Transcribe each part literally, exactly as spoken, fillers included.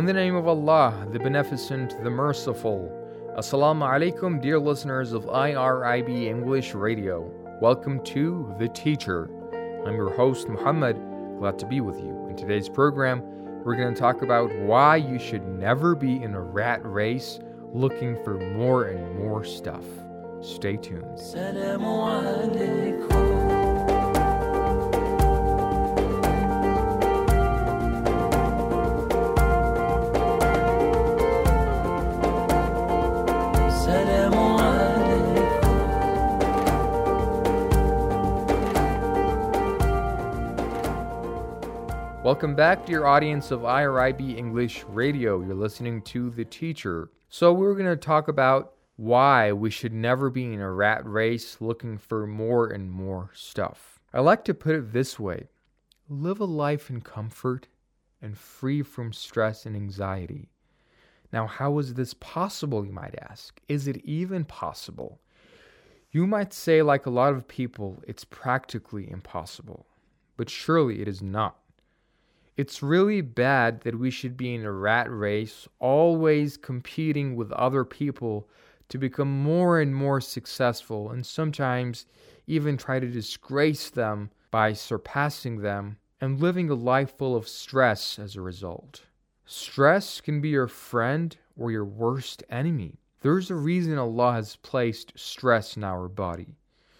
In the name of Allah, the Beneficent, the Merciful. Assalamu alaikum, dear listeners of I R I B English Radio. Welcome to The Teacher. I'm your host, Muhammad. Glad to be with you. In today's program, we're going to talk about why you should never be in a rat race looking for more and more stuff. Stay tuned. Assalamu alaikum. Welcome back, dear audience of I R I B English Radio. You're listening to The Teacher. So we're going to talk about why we should never be in a rat race looking for more and more stuff. I like to put it this way. Live a life in comfort and free from stress and anxiety. Now, how is this possible, you might ask? Is it even possible? You might say, like a lot of people, it's practically impossible. But surely it is not. It's really bad that we should be in a rat race, always competing with other people to become more and more successful, and sometimes even try to disgrace them by surpassing them and living a life full of stress as a result. Stress can be your friend or your worst enemy. There's a reason Allah has placed stress in our body,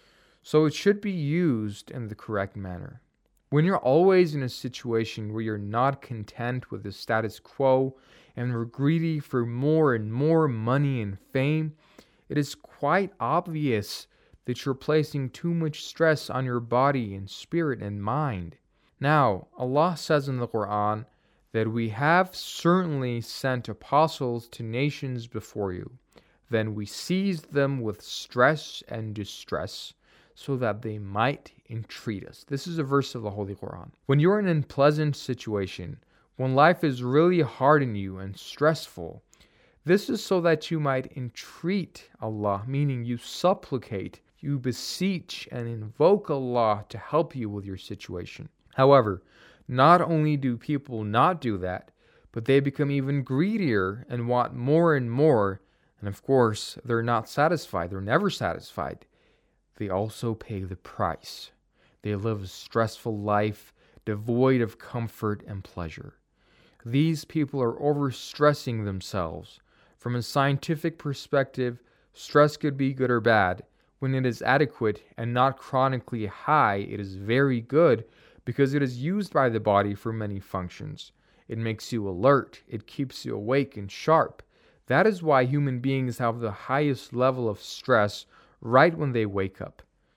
so it should be used in the correct manner. When you're always in a situation where you're not content with the status quo and are greedy for more and more money and fame, it is quite obvious that you're placing too much stress on your body and spirit and mind. Now, Allah says in the Quran that we have certainly sent apostles to nations before you. Then we seized them with stress and distress, so that they might entreat us. This is a verse of the Holy Quran. When you're in an unpleasant situation, when life is really hard on you and stressful, this is so that you might entreat Allah, meaning you supplicate, you beseech and invoke Allah to help you with your situation. However, not only do people not do that, but they become even greedier and want more and more, and of course, they're not satisfied. They're never satisfied. They also pay the price. They live a stressful life, devoid of comfort and pleasure. These people are overstressing themselves. From a scientific perspective, stress could be good or bad. When it is adequate and not chronically high, it is very good because it is used by the body for many functions. It makes you alert. It keeps you awake and sharp. That is why human beings have the highest level of stress right when they wake up.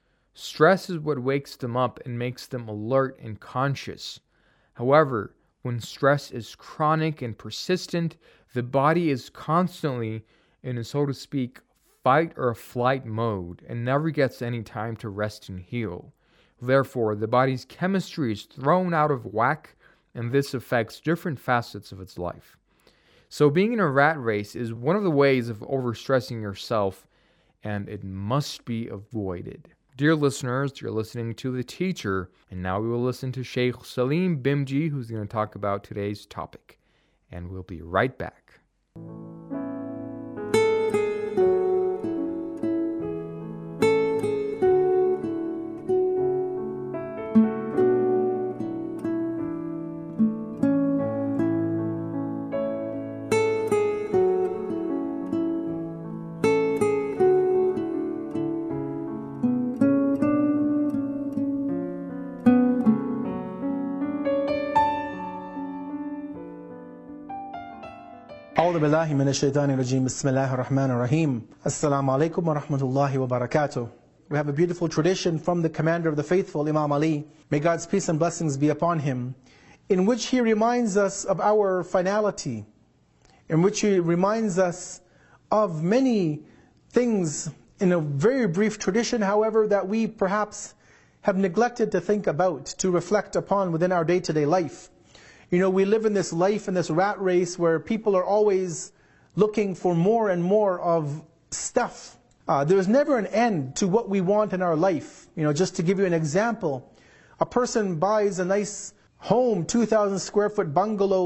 Stress is what wakes them up and makes them alert and conscious. However, when stress is chronic and persistent, the body is constantly in a, so to speak, fight or flight mode and never gets any time to rest and heal. Therefore, the body's chemistry is thrown out of whack, and this affects different facets of its life. So being in a rat race is one of the ways of overstressing yourself, and it must be avoided. Dear listeners, you're listening to The Teacher, and now we will listen to Sheikh Salim Bimji, who's going to talk about today's topic. And we'll be right back. أعوذ بالله من الشيطان الرجيم بسم الله الرحمن الرحيم السلام عليكم ورحمة الله وبركاته. We have a beautiful tradition from the commander of the faithful, Imam Ali, may God's peace and blessings be upon him, in which he reminds us of our finality, in which he reminds us of many things in a very brief tradition, however, that we perhaps have neglected to think about, to reflect upon within our day-to-day life. You know, we live in this life, in this rat race, where people are always looking for more and more of stuff. Uh, there's never an end to what we want in our life. You know, just to give you an example, a person buys a nice home, two thousand square foot bungalow,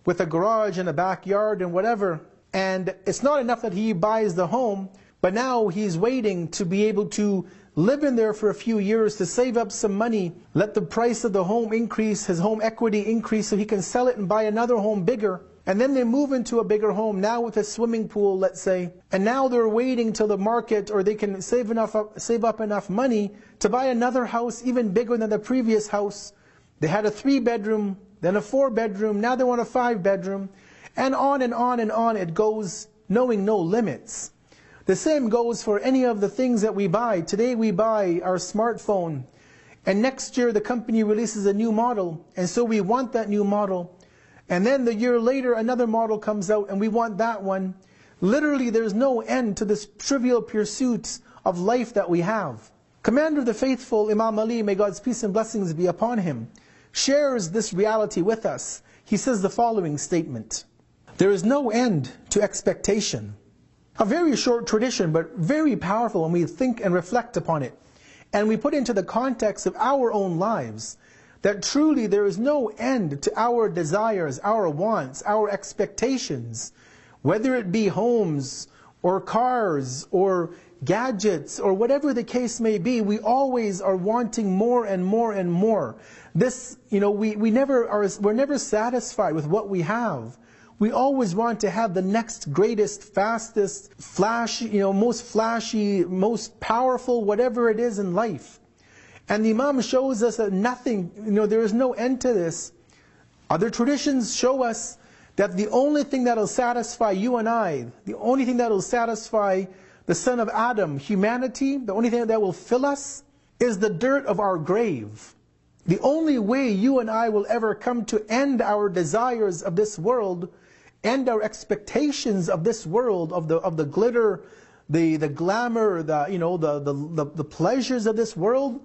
with a garage and a backyard and whatever. And it's not enough that he buys the home, but now he's waiting to be able to live in there for a few years to save up some money, let the price of the home increase, his home equity increase, so he can sell it and buy another home bigger. And then they move into a bigger home, now with a swimming pool, let's say. And now they're waiting till the market, or they can save enough up, save up enough money to buy another house even bigger than the previous house. They had a three bedroom, then a four bedroom, now they want a five bedroom. And on and on and on it goes, knowing no limits. The same goes for any of the things that we buy. Today we buy our smartphone, and next year the company releases a new model, and so we want that new model. And then the year later another model comes out and we want that one. Literally there's no end to this trivial pursuits of life that we have. Commander of the Faithful, Imam Ali, may God's peace and blessings be upon him, shares this reality with us. He says the following statement: there is no end to expectation. A very short tradition, but very powerful when we think and reflect upon it. And we put into the context of our own lives, that truly there is no end to our desires, our wants, our expectations. Whether it be homes, or cars, or gadgets, or whatever the case may be, we always are wanting more and more and more. This, you know, we, we never are, we're never satisfied with what we have. We always want to have the next greatest, fastest, flashy, you know, most flashy, most powerful, whatever it is in life. And the Imam shows us that nothing, you know, there is no end to this. Other traditions show us that the only thing that will satisfy you and I, the only thing that will satisfy the son of Adam, humanity, the only thing that will fill us is the dirt of our grave. The only way you and I will ever come to end our desires of this world, end our expectations of this world, of the of the glitter, the the glamour, the you know the the the, the pleasures of this world.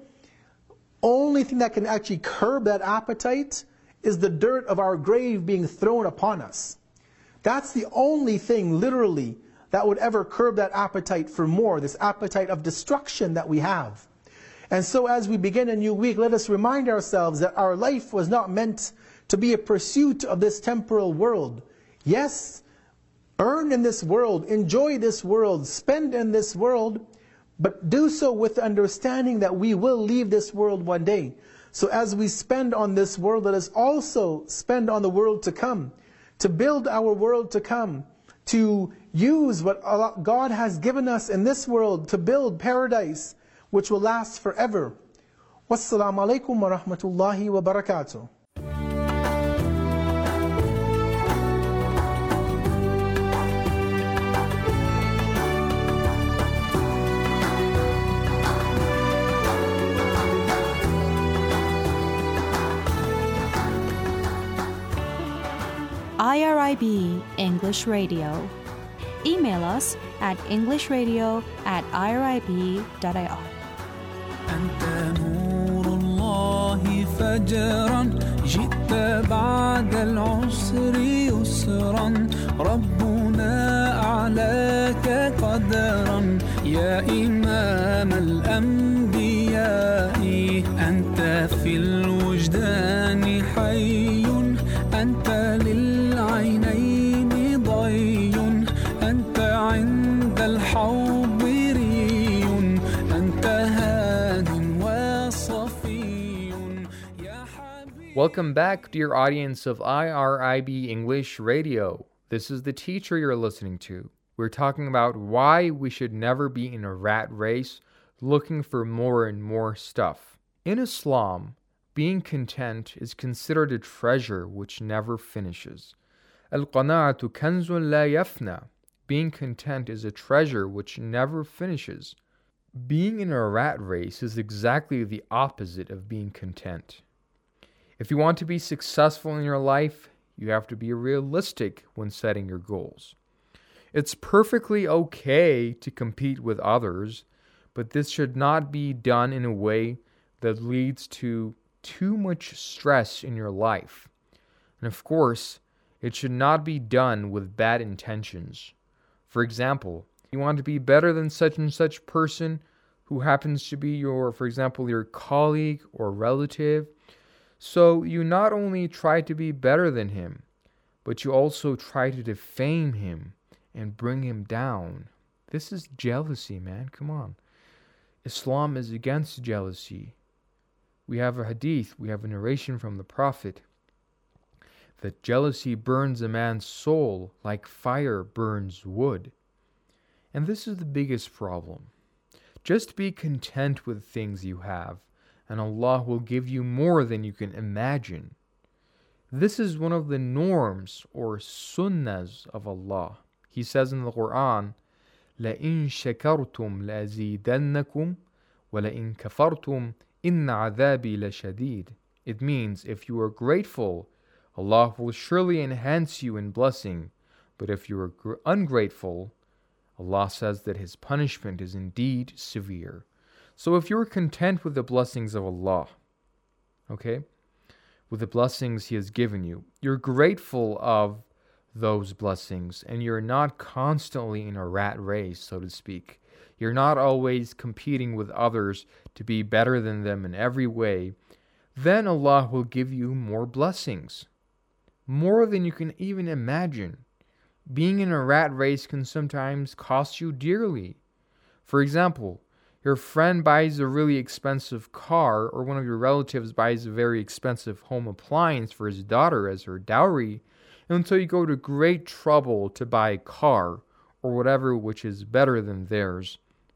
Only thing that can actually curb that appetite is the dirt of our grave being thrown upon us. That's the only thing, literally, that would ever curb that appetite for more, this appetite of destruction that we have. And so as we begin a new week, let us remind ourselves that our life was not meant to be a pursuit of this temporal world. Yes, earn in this world, enjoy this world, spend in this world, but do so with the understanding that we will leave this world one day. So as we spend on this world, let us also spend on the world to come, to build our world to come, to use what God has given us in this world to build paradise, which will last forever. Wassalamu alaikum wa rahmatullahi wa barakatuh. I R I B English Radio. Email us at englishradio at irib.ir. أنت نور الله فجرا جئت بعد العسر يسرا ربنا أعلاك قدرا يا إمام الأنبياء أنت في الوجدان حي أنت للعينين ضي أنت عند الحوض ري أنت هاد وصفي يا حبيبي. Welcome back, dear audience of I R I B English Radio. This is the teacher you're listening to. We're talking about why we should never be in a rat race looking for more and more stuff. In Islam, being content is considered a treasure which never finishes. Al-qana'atu kanzun la yafna. Being content is a treasure which never finishes. Being in a rat race is exactly the opposite of being content. If you want to be successful in your life, you have to be realistic when setting your goals. It's perfectly okay to compete with others, but this should not be done in a way that leads to too much stress in your life. And of course, it should not be done with bad intentions. For example, you want to be better than such and such person who happens to be your, for example, your colleague or relative. So you not only try to be better than him, but you also try to defame him and bring him down. This is jealousy, man. Come on. Islam is against jealousy. We have a hadith, we have a narration from the Prophet that jealousy burns a man's soul like fire burns wood. And this is the biggest problem. Just be content with things you have, and Allah will give you more than you can imagine. This is one of the norms or sunnahs of Allah. He says in the Quran, لَإِن شَكَرْتُمْ لَأَزِيدَنَّكُمْ وَلَإِن كَفَرْتُمْ إِنَّ عَذَابِي لَشَدِيدٌ. It means, if you are grateful, Allah will surely enhance you in blessing. But if you are gr- ungrateful, Allah says that His punishment is indeed severe. So if you're content with the blessings of Allah, okay, with the blessings He has given you, you're grateful of those blessings, and you're not constantly in a rat race, so to speak. You're not always competing with others to be better than them in every way, then Allah will give you more blessings, more than you can even imagine. Being in a rat race can sometimes cost you dearly. For example, your friend buys a really expensive car, or one of your relatives buys a very expensive home appliance for his daughter as her dowry, and so you go to great trouble to buy a car or whatever which is better than theirs.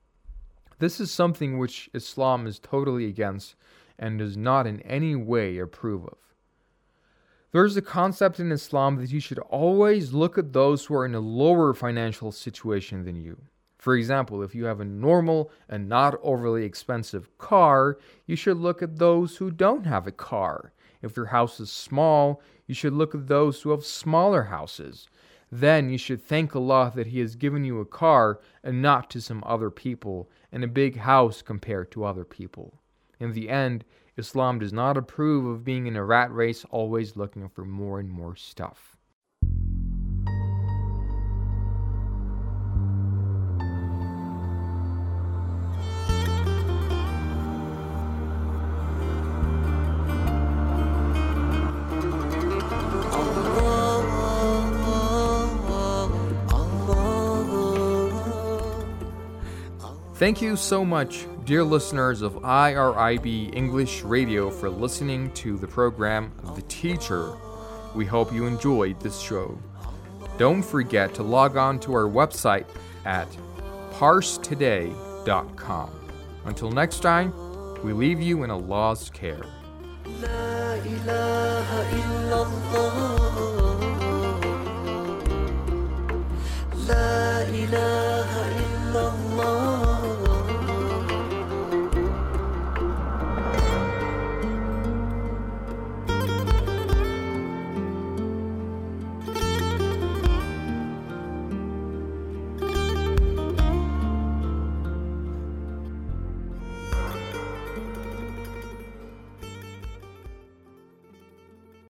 This is something which Islam is totally against and does not in any way approve of. There's a concept in Islam that you should always look at those who are in a lower financial situation than you. For example, if you have a normal and not overly expensive car, you should look at those who don't have a car. If your house is small, you should look at those who have smaller houses. Then you should thank Allah that He has given you a car and not to some other people, and a big house compared to other people. In the end, Islam does not approve of being in a rat race, always looking for more and more stuff. Thank you so much, dear listeners of I R I B English Radio, for listening to the program The Teacher. We hope you enjoyed this show. Don't forget to log on to our website at parse today dot com. Until next time, we leave you in Allah's care. La ilaha illallah. La ilaha illallah.